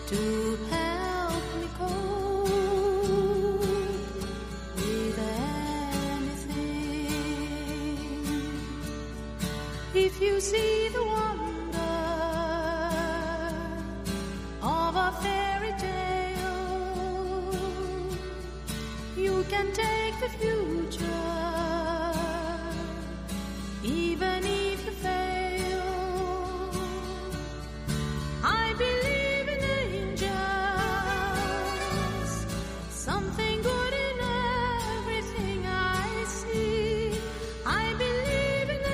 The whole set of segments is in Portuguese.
to help me cope with anything. If you see the wonder of a fairy tale, you can take the future, even if you fail. I believe in angels, something good in everything I see. I believe in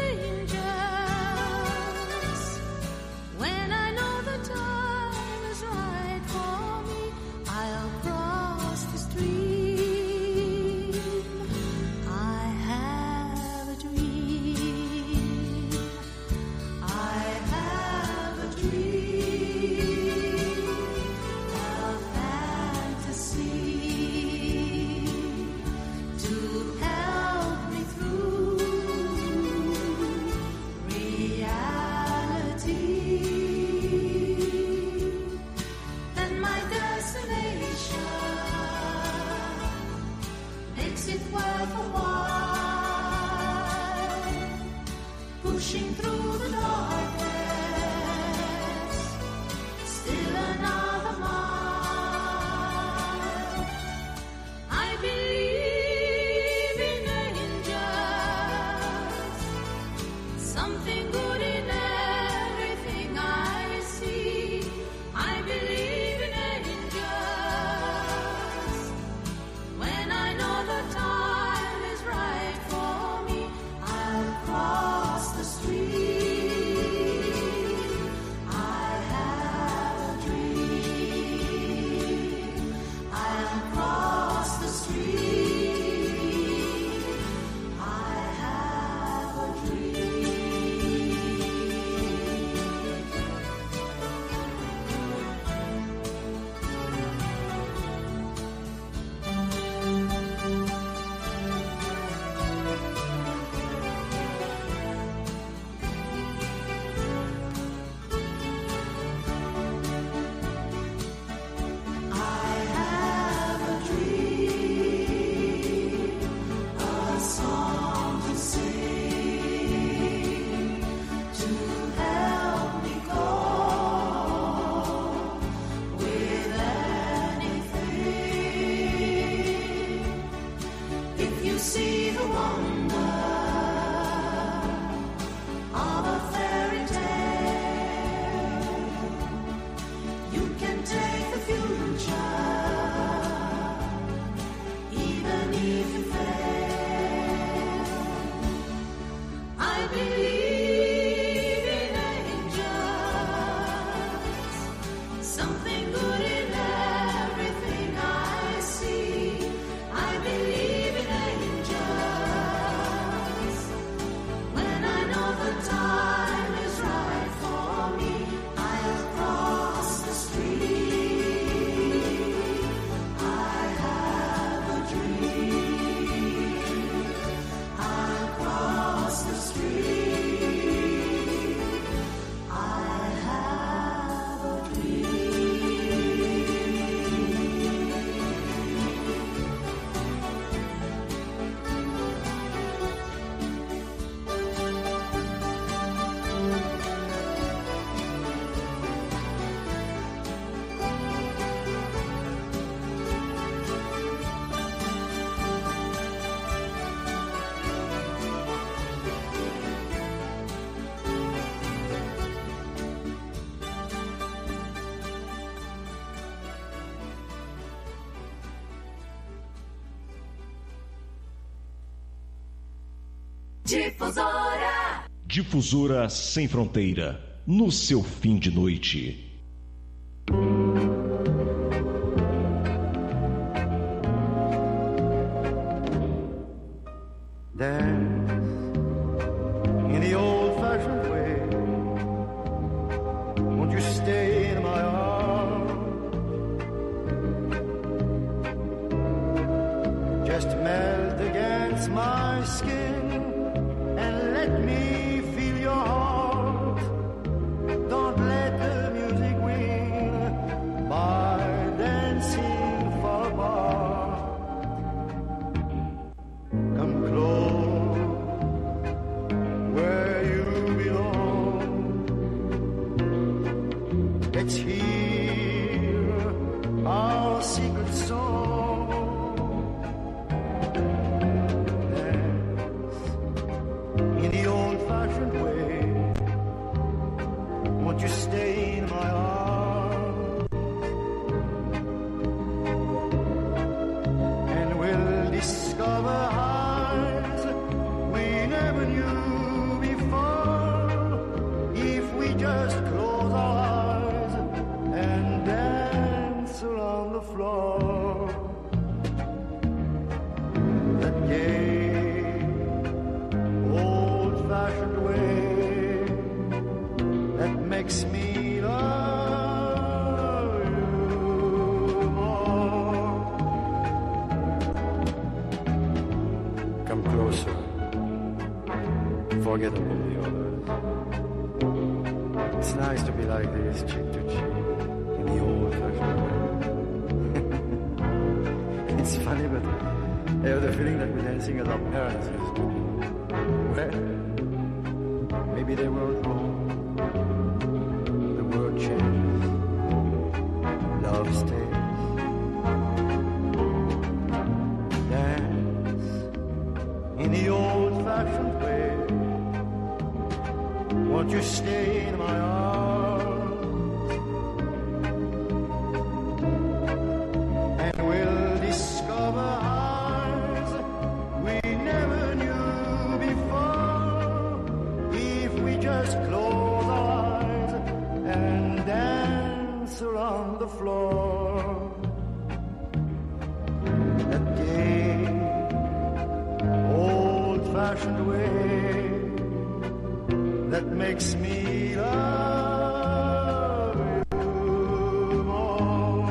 angels, when I know the time is right for me, I'll cross the stream. I have a dream. I have a dream, a fantasy to help me through reality. And my destination makes it worth a while, pushing through the darkness, still another mile. I believe in angels, something good in everything I see. I believe in angels, when I know the time is right for me, I'll cross the street. I have a dream. I'll cross the street. I have a song to sing to help me cope with anything. If you see the wonder of a fairy tale, you can take the future, even if you fail. I believe in angels, something good in everything I see. I believe in angels, when I know the time is right for me, I'll cross the street. I have a dream. I'll cross the street. I have a Difusora! Difusora sem fronteira, no seu fim de noite. Dance in the old-fashioned way. Won't you stay in my arms? Just melt against my skin and let me feel your heart. Don't let the music ring by let's hear our secret song. Dance in the old-fashioned way. Won't you stay in my arms? And we'll discover heights we never knew before, if we just close our eyes and dance around the floor. That gay, old-fashioned way that makes me love you more. Come closer. Forget about the others. It's nice to be like this, cheek to cheek, in the old-fashioned way. It's funny, but I have the feeling that we're dancing as our parents used to. Well, maybe they weren't wrong. The world changes. Love stays. Dance in the old-fashioned way. Won't you stay in my arms? And we'll discover heights we never knew before, if we just close our eyes and dance around the floor. That gay, old-fashioned way that makes me love you more.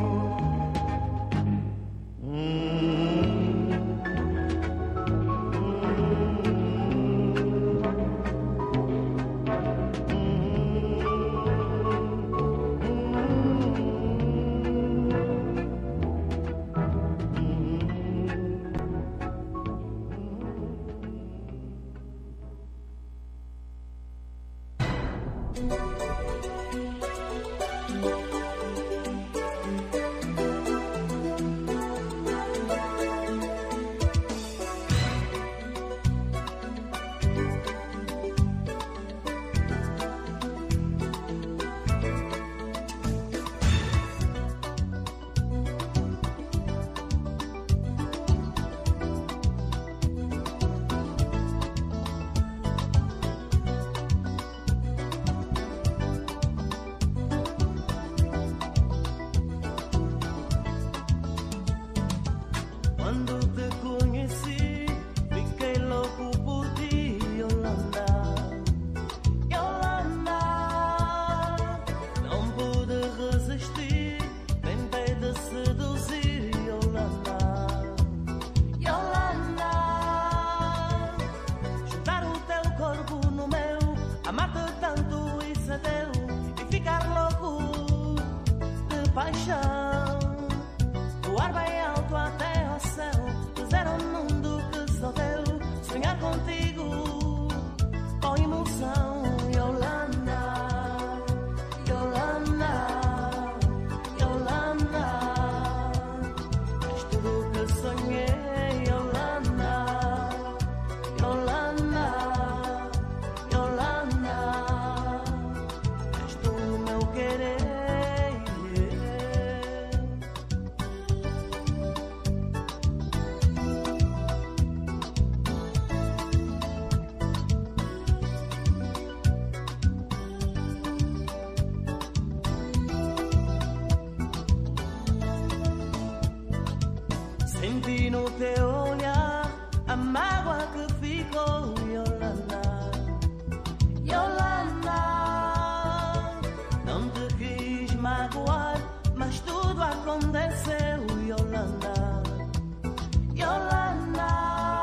Quando te conheci, fiquei louco por ti, Yolanda. Yolanda, não pude resistir, tentei te seduzir, Yolanda. Yolanda, juntar o teu corpo no meu, amar-te tanto e ser teu, e ficar louco de paixão. Voar bem alto até ao céu, fazer um mundo que só teu, sonhar contigo com emoção. Yolanda, Yolanda, Yolanda, és tudo que sonhei. Yolanda, Yolanda, Yolanda, és tu o meu querer. Senti no teu olhar a mágoa que ficou, Yolanda. Yolanda, não te quis magoar, mas tudo aconteceu, Yolanda. Yolanda,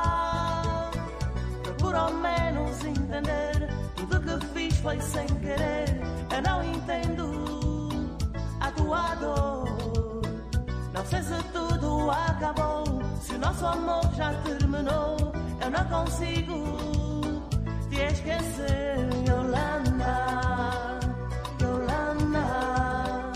procura ao menos entender, tudo que fiz foi sem querer. Eu não entendo a tua dor. Não sei se tudo acabou, se o nosso amor já terminou. Eu não consigo te esquecer, Yolanda, Yolanda,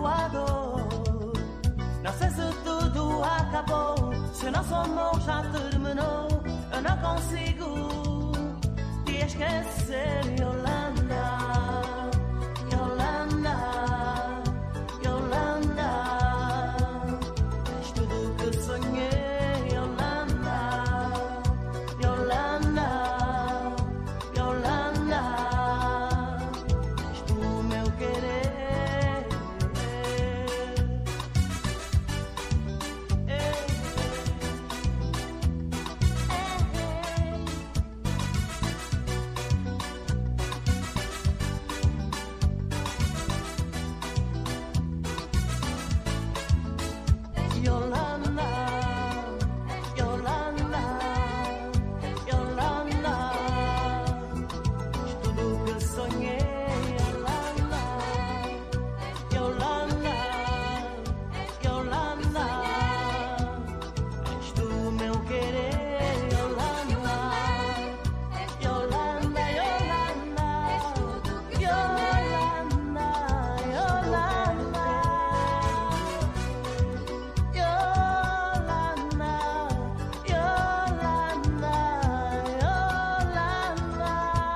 tua dor. Não sei se tudo acabou, se o nosso amor já terminou. Eu não consigo te esquecer, Yolanda, Yolanda, Yolanda. És tudo que sonhei, Yolanda, Yolanda, Yolanda. És tu o meu querer. Yolanda, Yolanda, Yolanda. És tudo que sonhei, Yolanda, Yolanda, Yolanda. És tu o meu querer, Yolanda, Yolanda, Yolanda, Yolanda, Yolanda. Yolanda, Yolanda, Yolanda.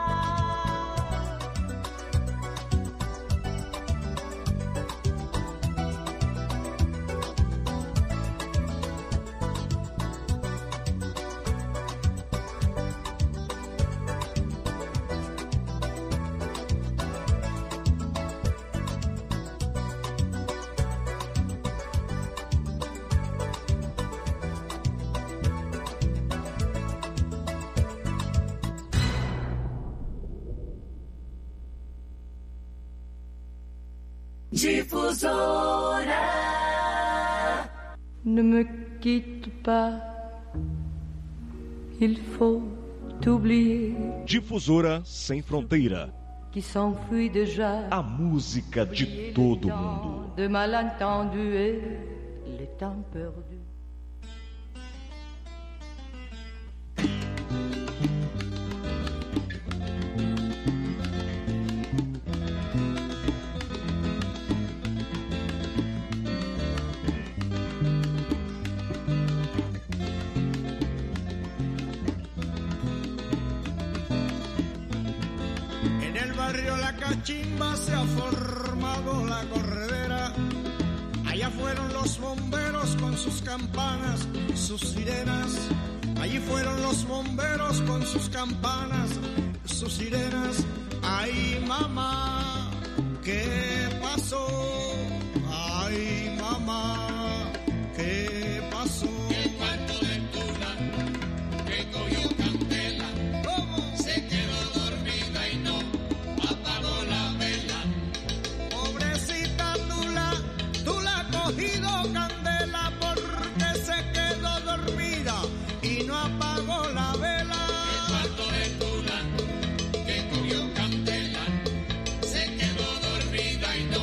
Difusora. Ne me quitte pas, il faut oublier Difusora Sem Fronteira. qui s'enfuit déjà. A música de todo mundo. De malentendus et les temps perdus. En el barrio La Cachimba se ha formado la corredera. Allá fueron los bomberos con sus campanas, sus sirenas. Allí fueron los bomberos con sus campanas, sus sirenas. Ay, mamá, ¿qué pasó? Ay, mamá, ¿qué pasó? El cuarto de Tula que cogió candela, ¿Cómo? se quedó dormida y no apagó la vela. Pobrecita tú la has cogido candela porque se quedó dormida y no apagó la vela. El cuarto de Tula que cogió candela, se quedó dormida y no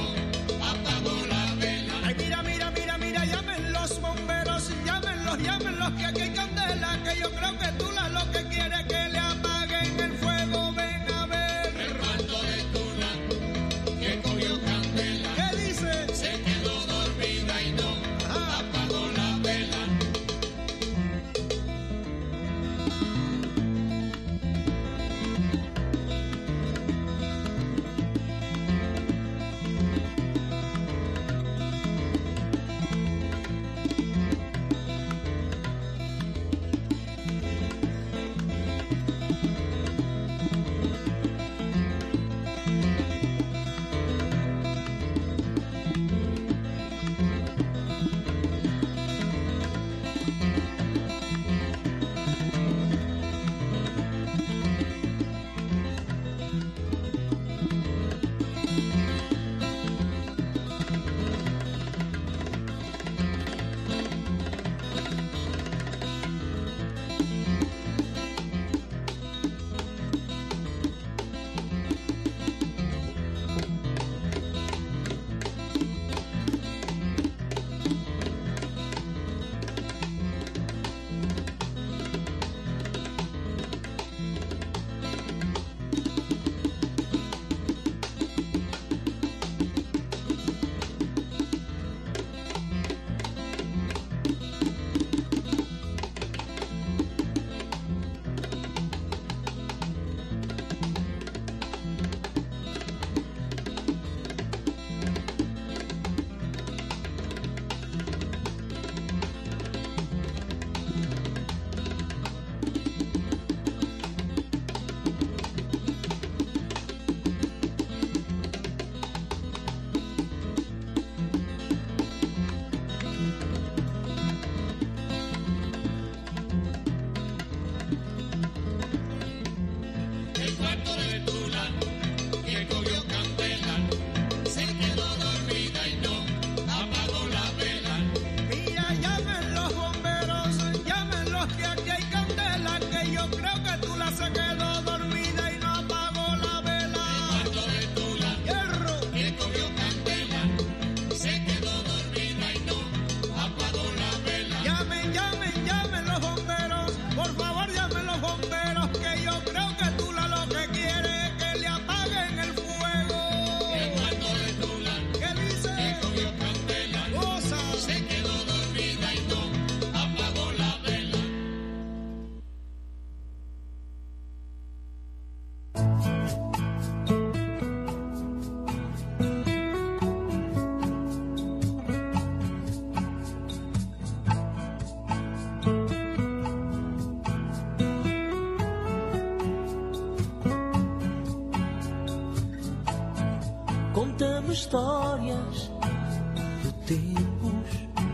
histórias de tempos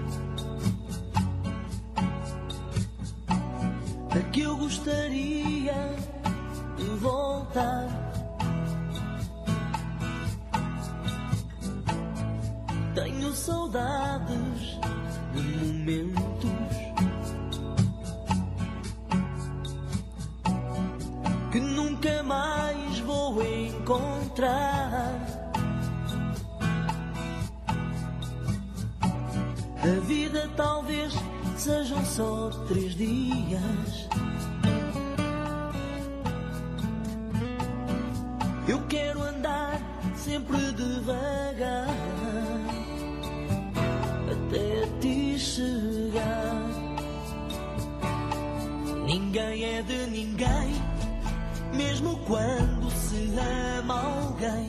a que eu gostaria de voltar. Tenho saudades de momentos que nunca mais vou encontrar. A vida talvez sejam só 3 dias. Eu quero andar sempre devagar até te chegar. Ninguém é de ninguém, mesmo quando se ama alguém.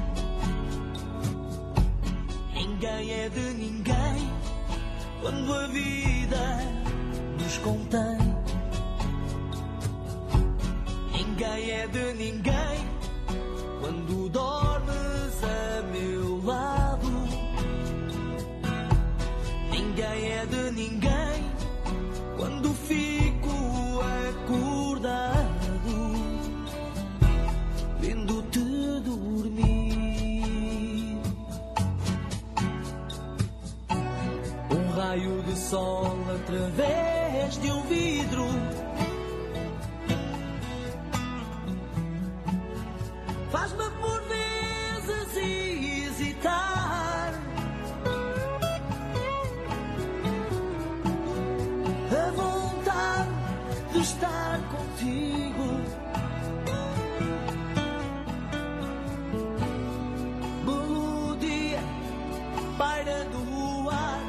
Ninguém é de ninguém quando a vida nos contém. Ninguém é de ninguém quando dormes a meu lado. Ninguém é de ninguém quando fico acordado vendo-te dormir. Um raio de sol através de um vidro faz-me por vezes hesitar. A vontade de estar contigo melodia paira do ar,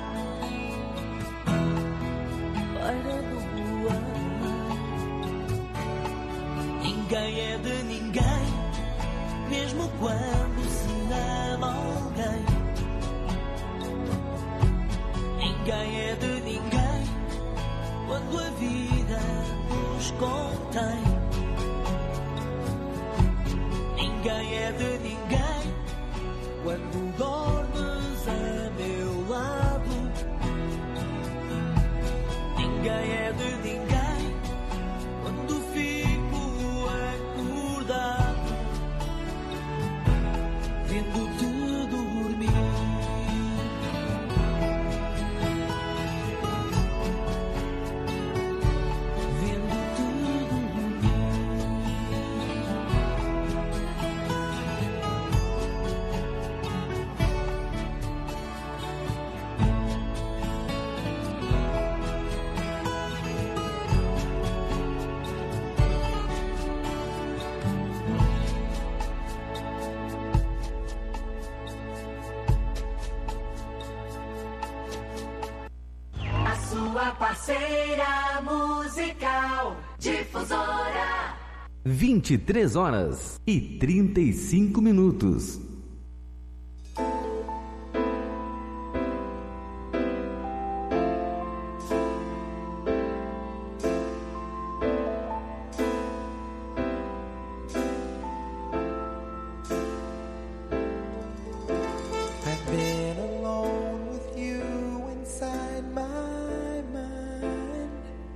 paira do ar. Ninguém é de ninguém, mesmo quando se ama alguém. Ninguém é de ninguém quando a vida nos contém. Ninguém é de ninguém quando dormes a meu lado. Ninguém é de ninguém quando fico acordado vendo-te dormir. Vendo-te dormir. A sua parceira musical difusora. 23h35. I've been alone with you inside my mind,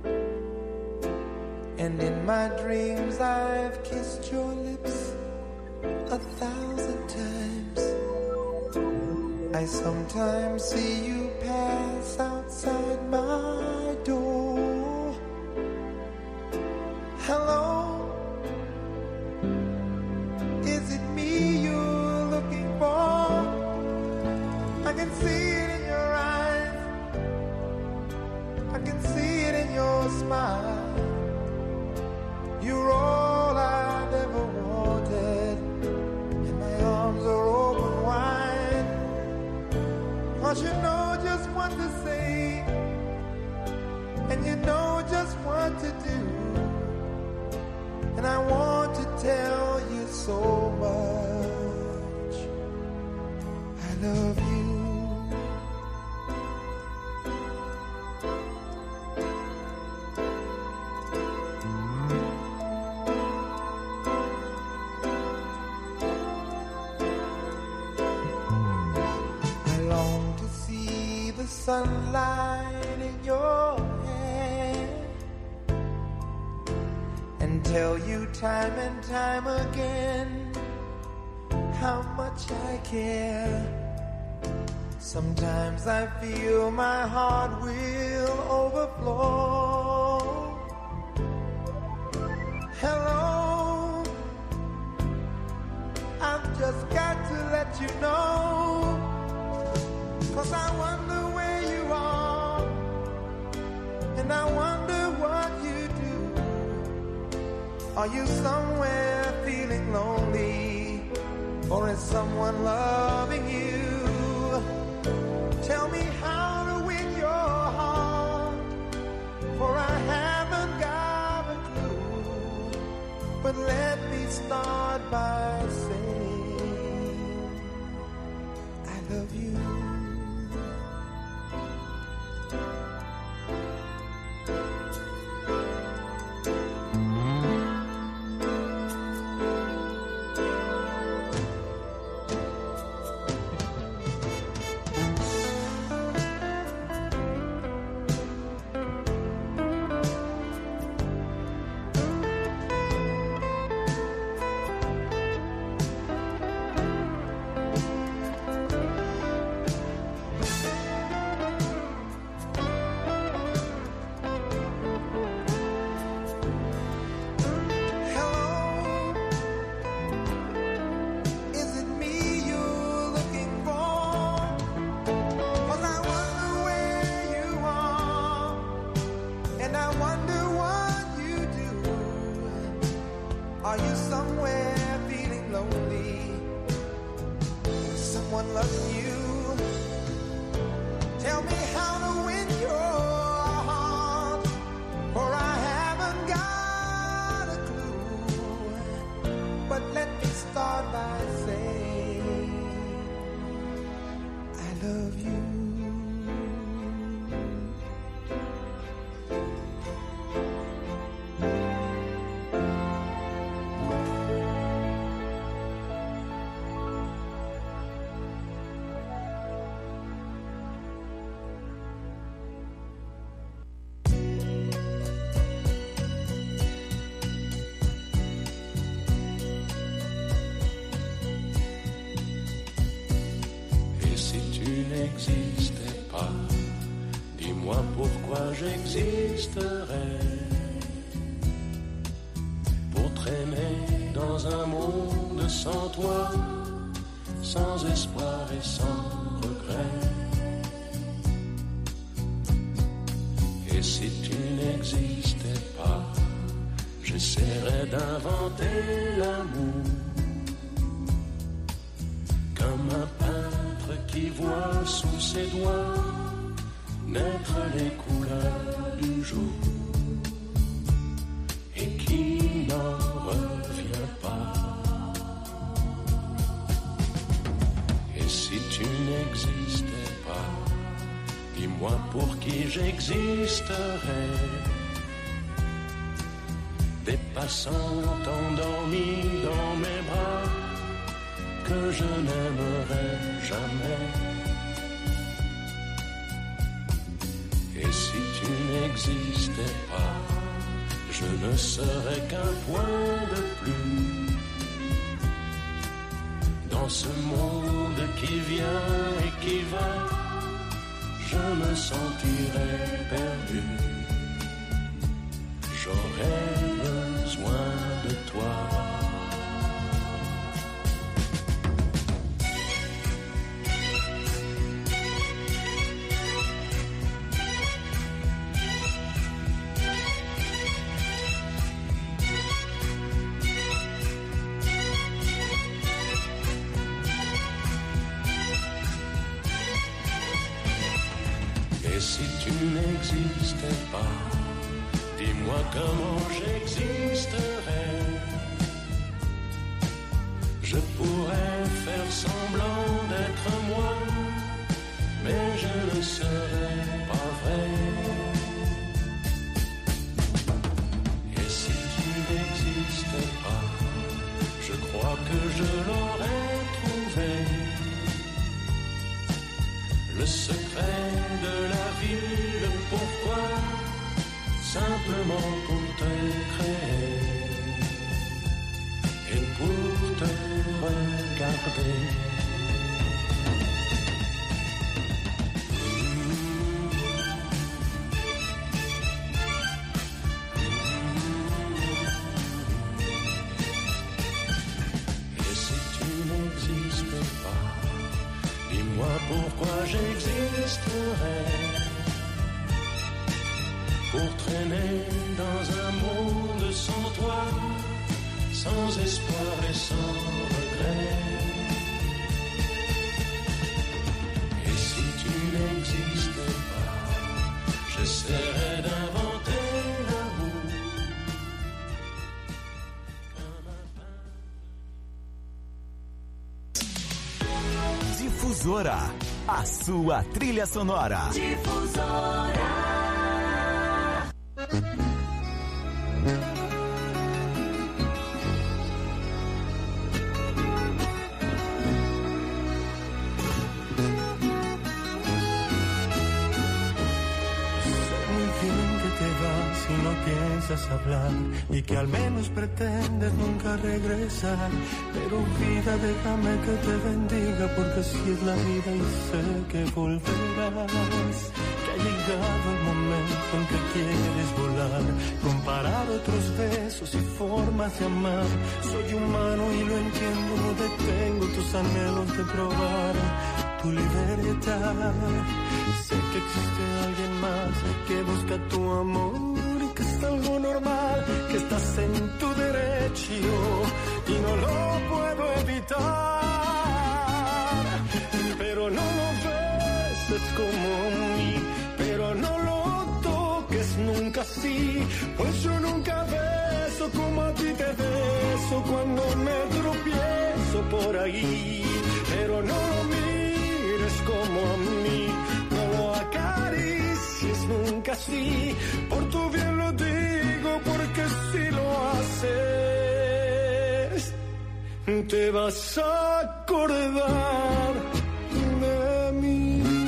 and in my dreams I've kissed your lips 1,000 times. I sometimes see you pass outside my door. Hello, is it me you're looking for? I can see it in your eyes, I can see it in your smile. You're all I've ever wanted, and my arms are open wide. 'Cause you know just what to say, and you know just what to do, and I want to tell you so much. I love you. sunlight in your hair and tell you time and time again how much I care. Sometimes I feel my heart will overflow. Hello, I've just got to let you know, 'cause I wonder where you are, and I wonder what you do. Are you somewhere feeling lonely, or is someone loving you? Tell me how to win your heart, for I haven't got a clue. But let me start by saying I love you. Are you somewhere feeling lonely? Someone loves you. Tell me how to win your heart, for I haven't got a clue. But let me start by saying I love you. N'existais pas, dis-moi pourquoi j'existerais, pour traîner dans un monde sans toi, sans espoir et sans regret. Et si tu n'existais pas, j'essaierais d'inventer l'amour, comme un peintre qui voit sous ses doigts naître les couleurs du jour et qui n'en revient pas. Et si tu n'existais pas, dis-moi pour qui j'existerais. Des passants endormis dans mes bras que je n'aimerais jamais. Et si tu n'existais pas, je ne serais qu'un point de plus dans ce monde qui vient et qui va. Je me sentirais perdu. J'aurais besoin de toi. Et si tu n'existais pas, dis-moi comment j'existerais. Je pourrais faire semblant d'être moi, mais je ne serais pas vrai. Et si tu n'existais pas, je crois que je l'aurais trouvé. le secret de la ville. Pourquoi? Simplement pour te créer et pour te regarder. Pourquoi j'existerais? Pour traîner dans un monde sans toi, sans espoir et sans regret. Et si tu n'existais pas, j'essaierais d'inventer l'amour. Difusora, a sua trilha sonora. Difusora. Si no piensas hablar y que al menos pretendes nunca regresar, pero vida, déjame que te bendiga, porque así es la vida y sé que volverás, que ha llegado el momento en que quieres volar, comparar otros besos y formas de amar. Soy humano y lo entiendo, no detengo tus anhelos de probar tu libertad. Sé que existe alguien más que busca tu amor, que es algo normal, que estás en tu derecho y no lo puedo evitar. Pero no lo beses como a mí, pero no lo toques nunca así, pues yo nunca beso como a ti te beso cuando me tropiezo por ahí. Pero no lo mires como a mí, no lo acaricies nunca así, por tu bien lo digo, porque si lo haces, te vas a acordar de mí.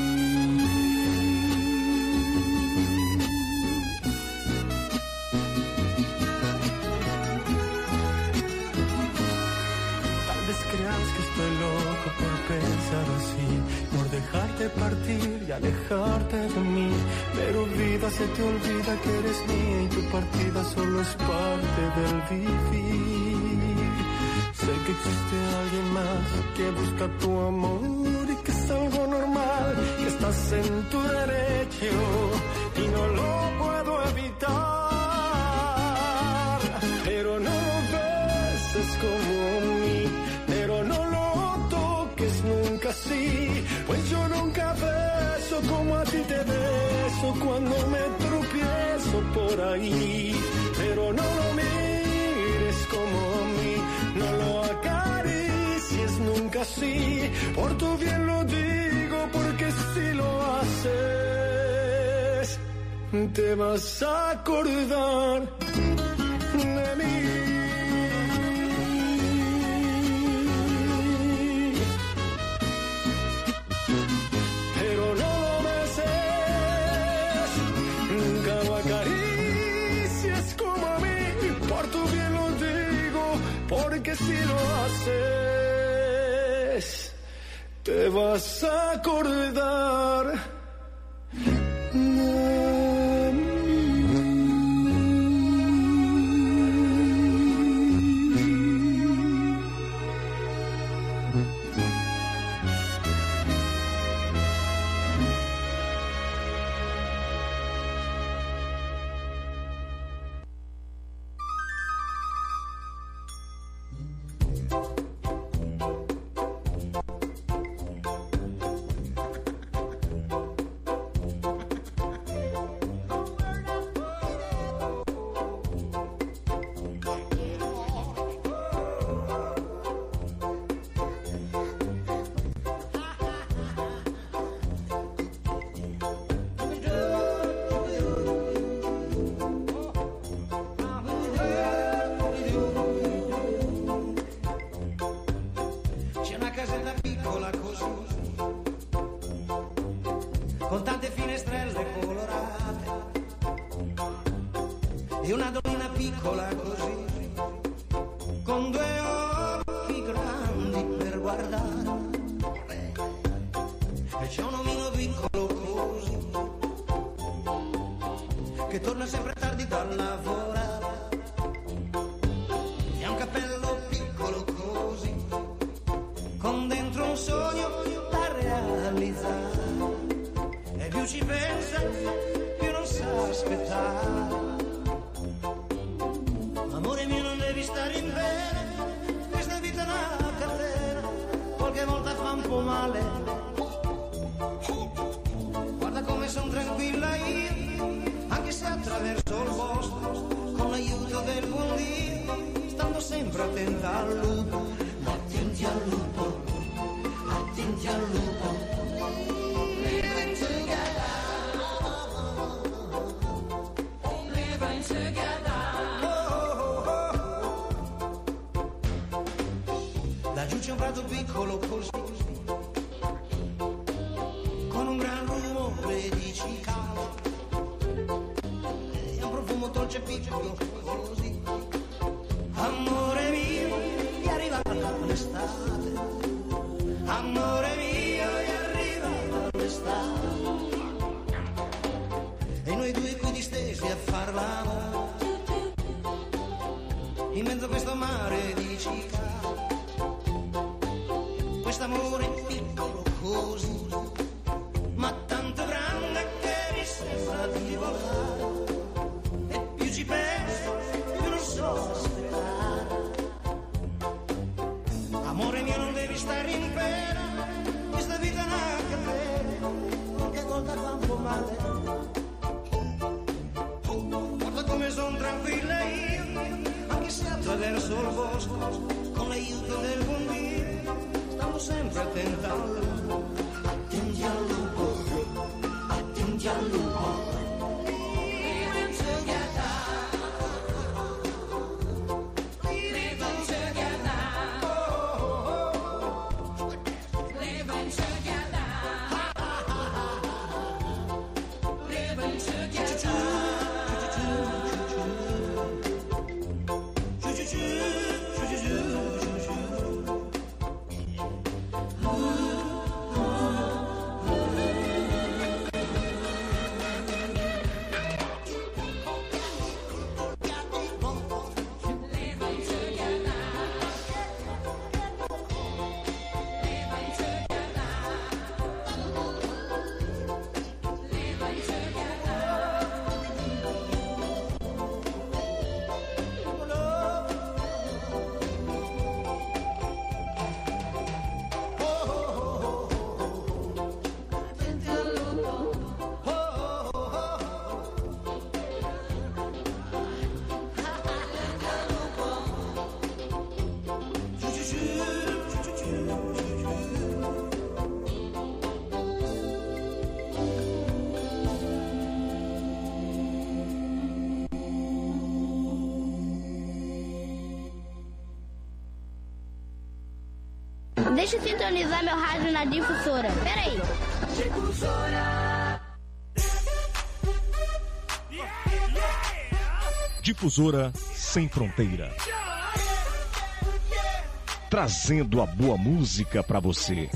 Tal vez creas que estoy loco por pensar así, por dejarte partir y alejarte de mí, pero vida, se te olvida que eres mía y tu partida solo es parte del vivir. Sé que existe alguien más que busca tu amor y que es algo normal, que estás en tu derecho y no lo puedo evitar. Pero no lo beses como a mí, pero no lo toques nunca así, pues yo nunca beso como a ti te beso cuando me tropiezo por ahí. Pero no lo mires como a mí, no lo acaricies nunca así, por tu bien lo digo, porque si lo haces, te vas a acordar de mí. Porque si lo haces, te vas a acordar de mí. con tante finestrelle colorate e una donnina piccola così, con due occhi grandi per guardare, e c'è un omino piccolo così che torna sempre tardi dal lavorare, e ha un cappello piccolo così con dentro un sogno da realizzare, e più ci pensa più non sa aspettare. Amore mio, non devi stare in bene, questa vita è una cartera, qualche volta fa un po' male. Guarda come son tranquilla io, anche se attraverso il bosco, con l'aiuto del buon Dio, stando sempre attenta al lupo. Ma attenti al lupo, attenti al lupo. Living together, living together. Laggiù c'è un prato piccolo così, con un gran rumore di cicale e un profumo dolce piccolo così. Amore mio, è arrivata l'estate. Amore mio, è arrivata l'estate. E noi due qui distesi a far l'amore in mezzo a questo mare di cicale. Quest'amore piccolo così, ma tanto grande che mi sembra di volare. E più ci penso, più non so aspettare. Amore mio, non devi stare in pena, questa vita è una carriera, qualche volta fa un po' male. Guarda come son tranquilla io, anche se attraverso il bosco, con l'aiuto del buon Dio, stavo sempre attenta al lupo. Attenti al lupo, attenti al lupo. Living together, living together, living together, living together. Deixa eu sintonizar meu rádio na difusora. Peraí. Difusora. Difusora Sem Fronteira. Trazendo a boa música pra você.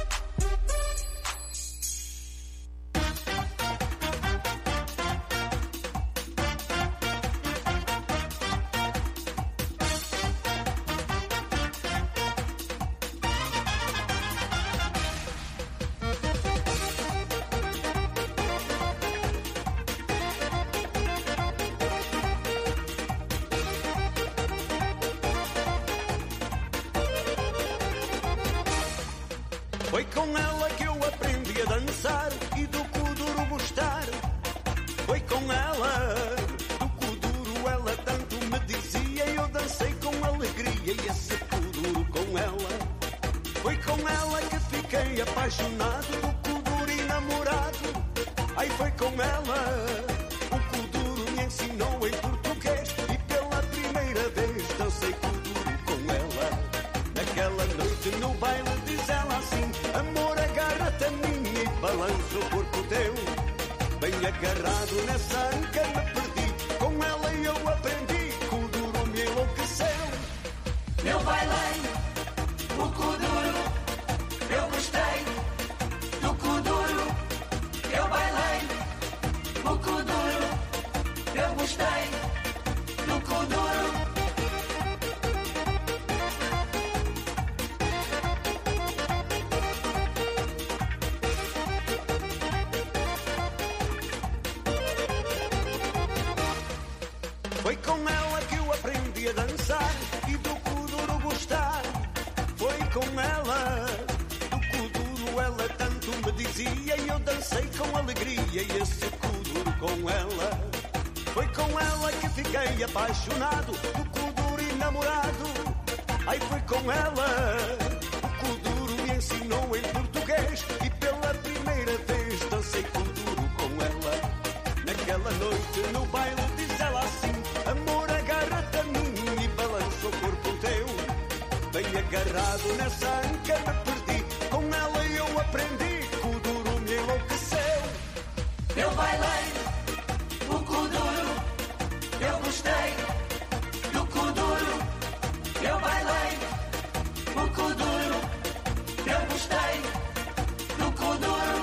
Foi com ela que eu aprendi a dançar e do kuduro gostar. Foi com ela, do kuduro ela tanto me dizia e eu dancei com alegria e esse kuduro com ela. Foi com ela que fiquei apaixonado, do kuduro e namorado. Aí foi com ela, o kuduro me ensinou em português e pela primeira vez dancei kuduro com ela. Naquela noite no baile diz ela assim: amor, agarra-te a mim e balança o corpo teu. Bem agarrado nessa anca me perdi, com ela eu aprendi que o duro me enlouqueceu. Eu bailei o Kuduro, eu gostei do Kuduro. Eu bailei o Kuduro, eu gostei do Kuduro. Foi com ela que eu aprendi a dançar e do Kuduro gostar. Foi com ela, do Kuduro ela tanto me dizia e eu dancei com alegria e esse Kuduro com ela. Foi com ela que fiquei apaixonado, do Kuduro enamorado. Ai, foi com ela, o Kuduro me ensinou em português e pela primeira vez dancei Kuduro com ela. Naquela noite no baile diz ela assim: amor, agarra-te a mim e balança o corpo teu. Bem agarrado nessa anca me perdi, com ela eu aprendi que o duro me enlouqueceu. Eu bailei o Kuduro, eu gostei do Kuduro. Eu bailei o Kuduro, eu gostei do Kuduro.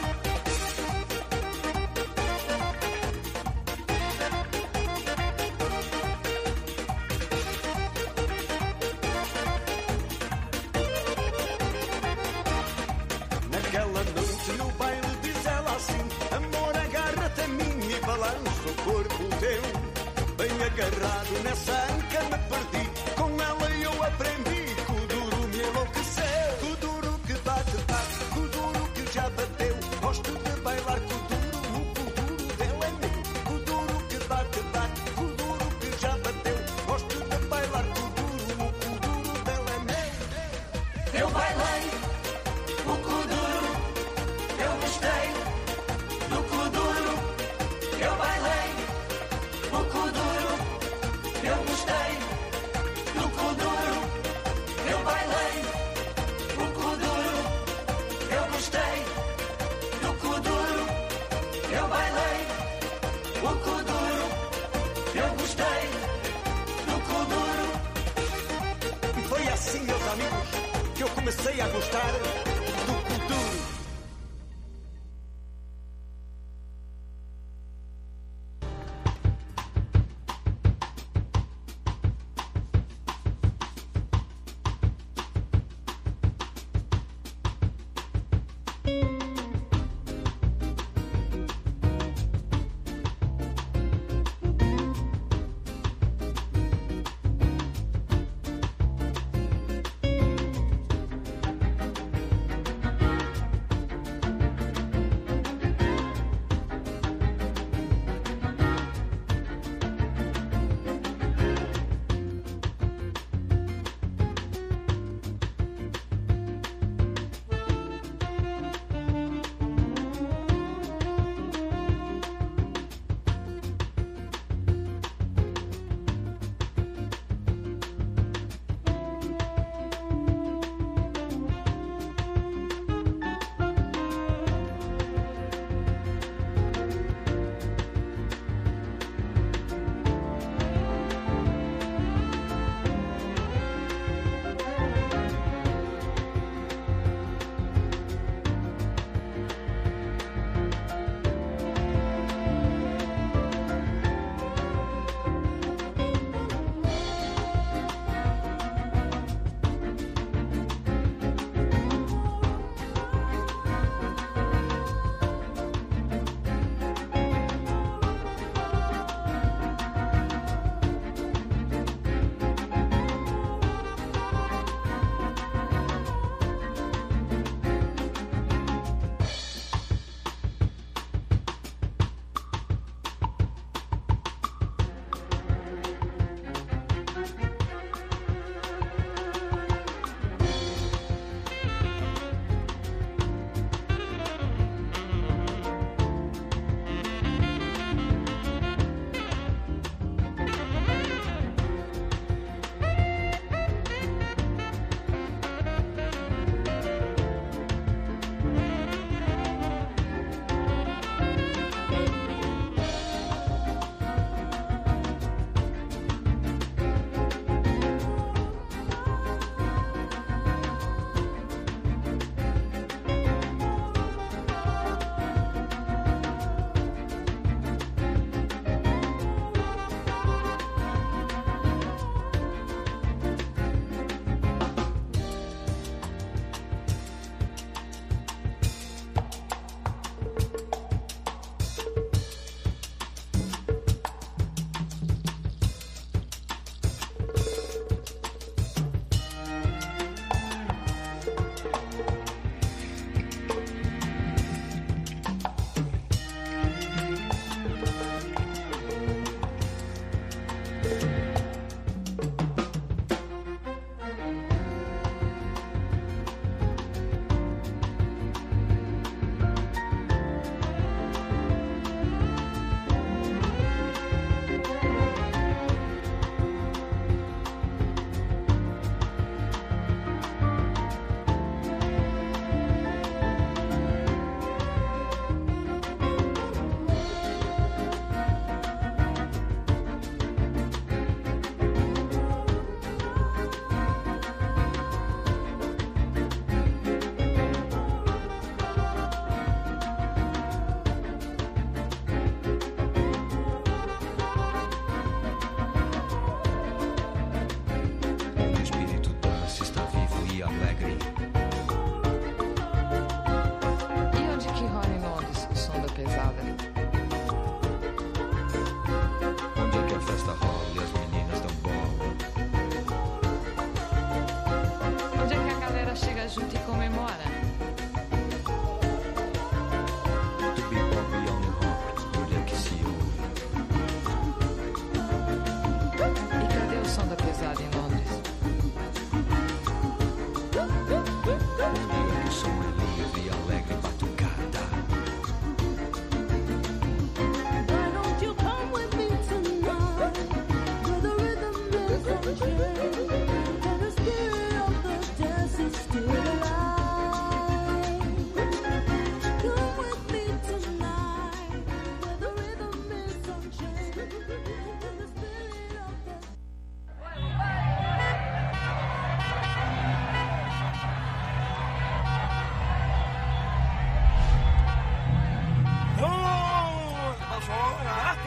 Naquela noite no baile diz ela assim: amor, agarra-te a mim e balança o corpo teu. Bem agarrado nessa anca me perdi, com ela eu aprendi que o duro me enlouqueceu. O duro que bate, bate, o duro que já bateu. Gosto de bailar com o duro, o duro dela é meu. O duro que bate, bate, o duro que já bateu. Gosto de bailar com o duro dela é meu. Eu bailei o Kuduro, eu gostei do Kuduro. Eu bailei o Kuduro, eu gostei do Kuduro. Eu bailei o Kuduro, eu gostei do Kuduro. Eu bailei o Kuduro, eu gostei do Kuduro. E foi assim, meus amigos, que eu comecei a gostar do Kuduro.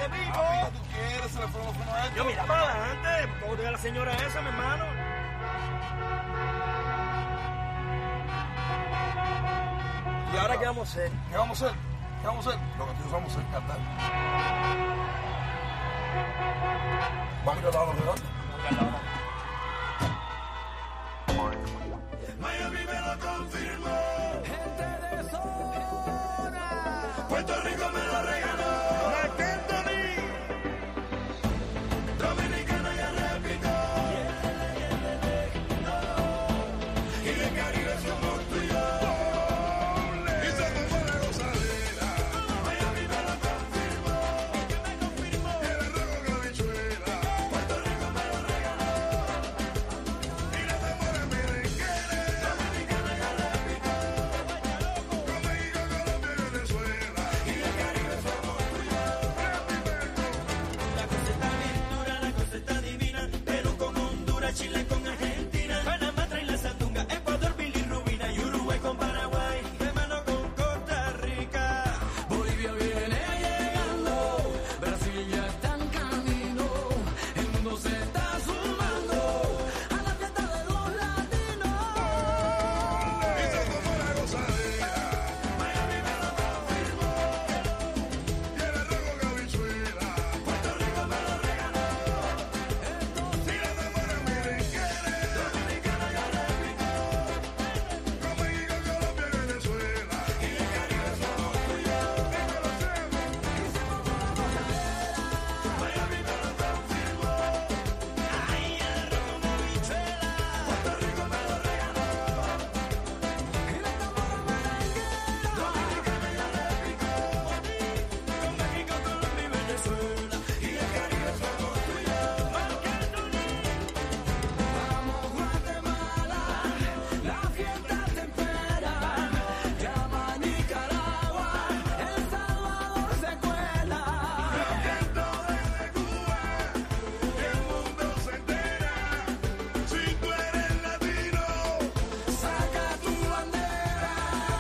de vivo. ¿Tú quieres? Se le fueron los frenos a esto. Yo mira para adelante, ¿cómo te ve la señora esa, mi hermano? ¿Y ahora qué vamos a hacer? ¿Qué vamos a hacer? ¿Qué vamos a hacer? Lo que nosotros vamos a hacer es cantar. Vamos a ir a la hora de Miami me lo confirmó. Gente de zona. Puerto Rico me lo regaló. McAntony. Dominicana ya repito. Y de Caribe somos tú y yo. Y somos buena gozadera. Miami me lo confirmó. Y el arroz con habichuela. Puerto Rico me lo regaló. Y las amores merengueras. Dominicana ya repito. Con México, Colombia y Venezuela. Y de Caribe somos tú y yo. La cosa está bien dura, la cosa está divina. Perú con Honduras, Chile con Argentina. Panamá trae la sandunga, Ecuador, bilirrubina. Y Uruguay con Paraguay, de mano con Costa Rica. Bolivia viene llegando, Brasil ya está en camino. El mundo se está sumando a la fiesta de los latinos. Y somos buena gozadera. Miami me lo confirmó. Y el arroz con habichuela. Puerto Rico me lo regaló. Y las amores merengueras. Dominicana ya repito. Con México, Colombia y Venezuela. Y de Caribe somos tú y yo. Miami me lo confirmó. Ay, el arroz con habichuela. Puerto Rico me lo regaló. Y las amores merengueras. Dominicana ya repito. Con México, Colombia y Venezuela. Y de Caribe somos tú y yo. Vamos Guatemala, la fiesta te espera. Llama a Nicaragua, El Salvador se cuela. Yo canto desde Cuba, que el mundo se entera. Si tú eres latino, saca tu bandera.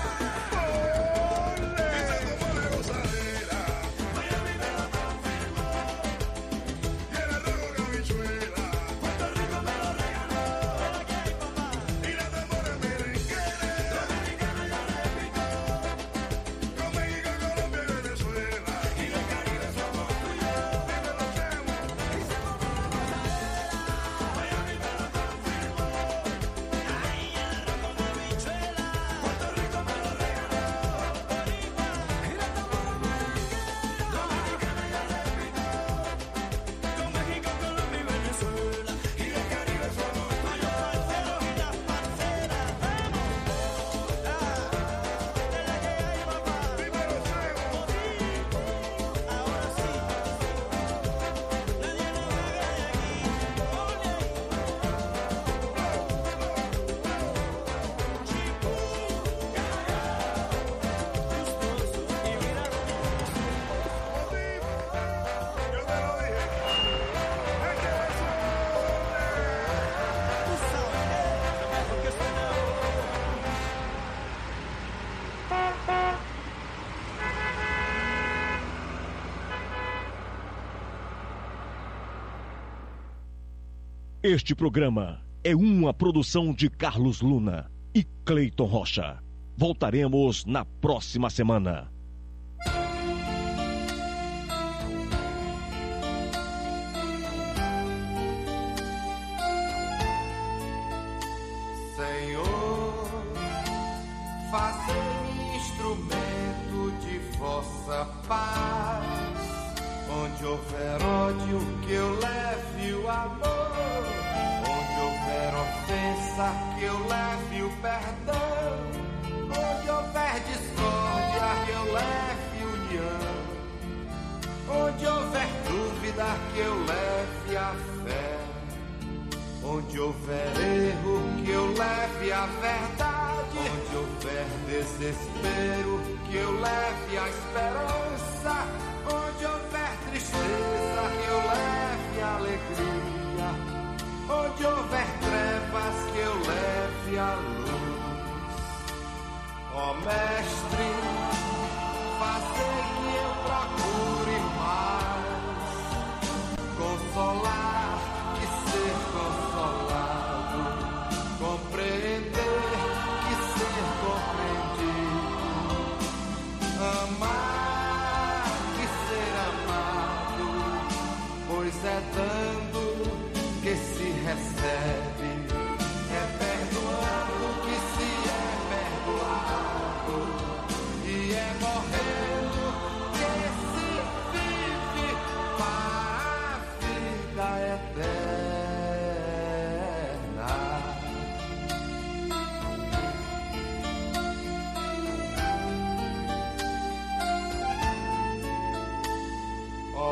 Y somos buena gozadera. Miami me lo confirmó. Y el arroz con habichuela. Puerto Rico me lo regaló. Y las amores merengueras. Dominicana ya repito. Con México, Colombia y Venezuela. Y de Caribe somos tú y yo. Dímelo, Chemo. Y somos buena gozadera. Miami me lo confirmó. Ay, el arroz con habichuela. Puerto Rico me lo regaló. Y las amores merengueras. Dominicana ya repito. Con México, Colombia y Venezuela. Y de Caribe somos tú y yo. Parceros y las parceras. Vamos. De la que hay, papá. Dímelo, Chemo. Ahora sí. Nadie nos haga de aquí. Yo te lo dije. Es que eso tú sabes, porque suena Este programa é uma produção de Carlos Luna e Cleiton Rocha. Voltaremos na próxima semana. Senhor, fazei-me instrumento de vossa paz. Onde houver ódio, que eu leve o amor. Onde houver ofensa, que eu leve o perdão. Onde houver discórdia, que eu leve união. Onde houver dúvida, que eu leve a fé. Onde houver erro, que eu leve a verdade. Onde houver desespero, que eu leve a esperança. Onde houver tristeza, que eu leve a alegria. Onde houver trevas, que eu leve a luz. Ó Mestre, fazei que eu procure mais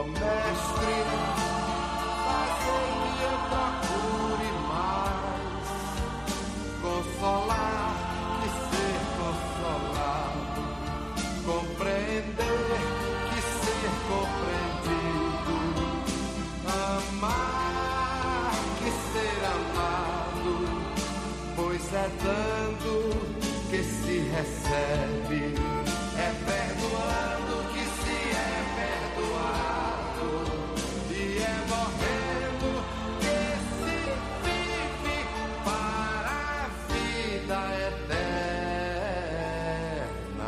mestre, fazei que eu procure mais consolar que ser consolado, compreender que ser compreendido, amar que ser amado, pois é dando que se recebe, é perdoando que se é perdoado, e é morrendo que se vive para a vida eterna.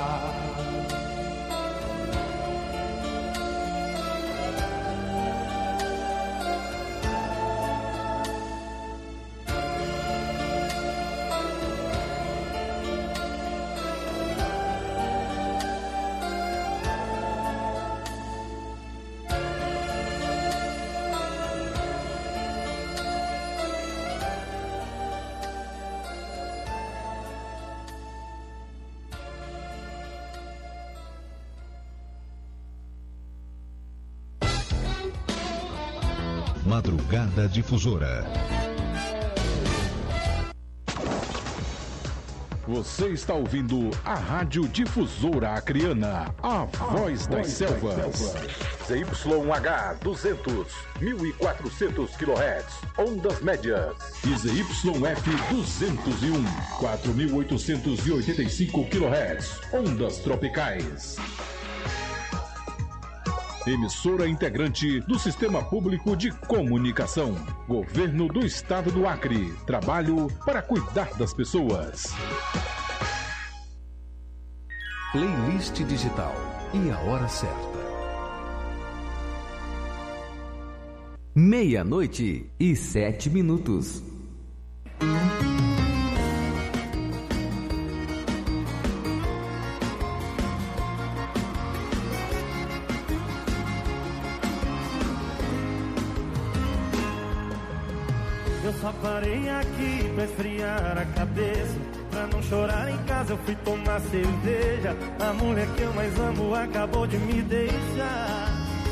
Madrugada Difusora. Você está ouvindo a Rádio Difusora Acreana, a voz das selvas. ZYH 200, 1400 kHz, ondas médias. E ZYF 201, 4885 kHz, ondas tropicais. Emissora integrante do Sistema Público de Comunicação. Governo do Estado do Acre. Trabalho para cuidar das pessoas. Playlist digital e a hora certa. 00:07. Eu só parei aqui pra esfriar a cabeça, pra não chorar em casa eu fui tomar cerveja. A mulher que eu mais amo acabou de me deixar.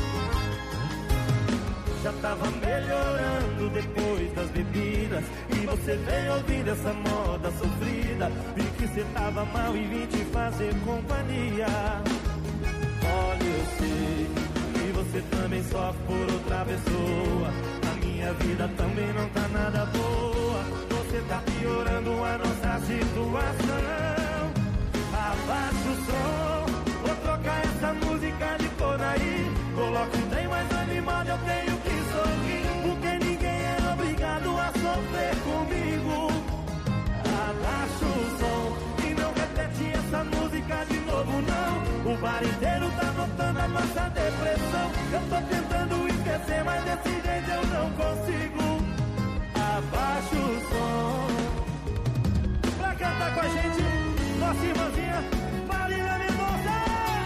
Já tava melhorando depois das bebidas, e você veio ouvir essa moda sofrida. Vi que você tava mal e vim te fazer companhia. Olha, eu sei que você também sofre por outra pessoa. Minha vida também não tá nada boa. Você tá piorando a nossa situação. Abaixa o som, vou trocar essa música de cor aí. Coloca um trem mais animado, eu tenho que sorrir, porque ninguém é obrigado a sofrer comigo. Abaixa o som e não repete essa música de novo não. O bar inteiro tá notando a nossa depressão. Eu tô tentando esquecer, mas desse jeito eu não consigo. Abaixa o som pra cantar com a gente, nossa irmãzinha Marília Mendonça.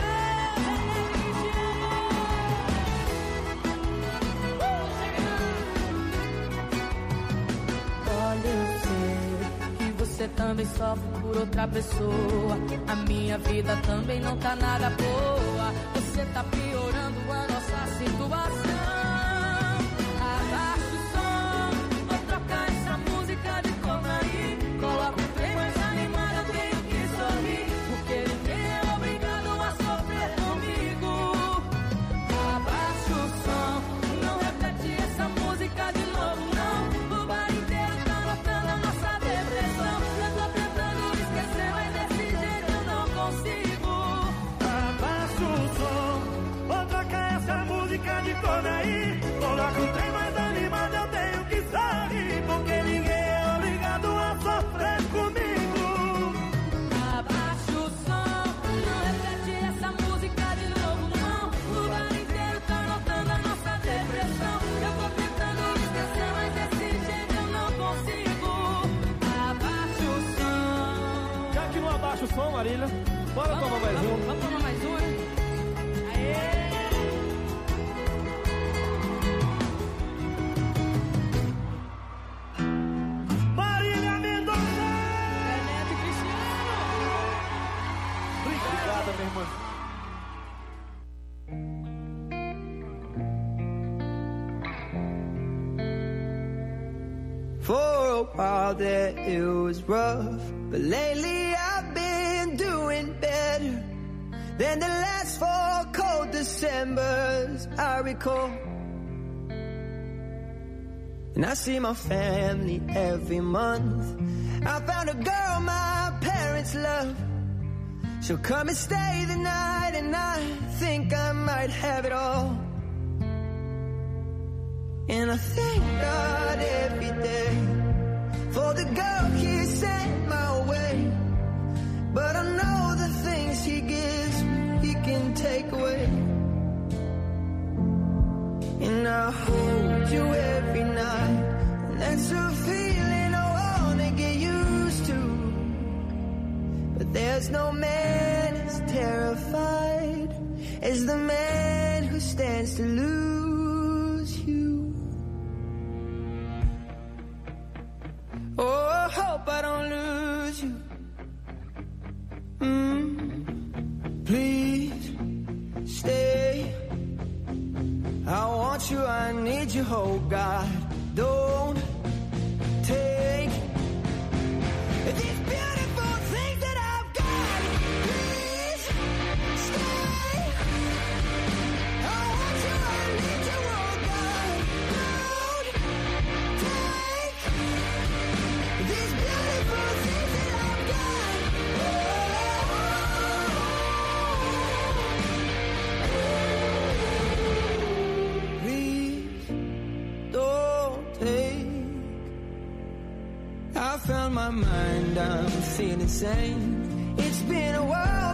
Olha, eu sei que você também sofre por outra pessoa. A minha vida também não tá nada boa. Você tá piorando a nossa situação. Abaixa o som, vou trocar essa música de cor aí. Coloca um trem mais animado, eu tenho que sorrir, porque ninguém é obrigado a sofrer comigo. Abaixa o som, não repete essa música de novo não. O bar inteiro tá notando a nossa depressão. Eu tô tentando esquecer, mas desse jeito eu não consigo. Abaixa o som, vou trocar essa música de cor aí. Coloca um trem mais animado, eu tenho que sorrir, porque ninguém é obrigado a sofrer comigo. Abaixa o som, não repete essa música de novo não. O bar inteiro tá notando a nossa depressão. Eu tô tentando esquecer, mas desse jeito eu não consigo. Abaixa o som. Já que não abaixa o som, Marília, bora tomar mais um. Vamos tomar mais um, né? Aê! Marília Mendonça! Neto Cristiano! Obrigada, minha irmã. a while there it was rough, but lately I've been doing better than the last 4 cold Decembers I recall. And I see my family every month. I found a girl my parents love. She'll come and stay the night, and I think I might have it all. And I thank God every day for the girl He sent my way. But I know the things He gives me, He can take away. And I hold you every night, and that's a feeling I wanna get used to. But there's no man as terrified as the man who stands to lose you. Oh, I hope I don't lose you. Please stay. I want you, I need you, oh God. Don't take these beautiful things that I've got. Please stay. I want you, I need you, oh God. Don't take these beautiful things that I've got. Please don't take. I found my mind, I'm feeling sane. It's been a while.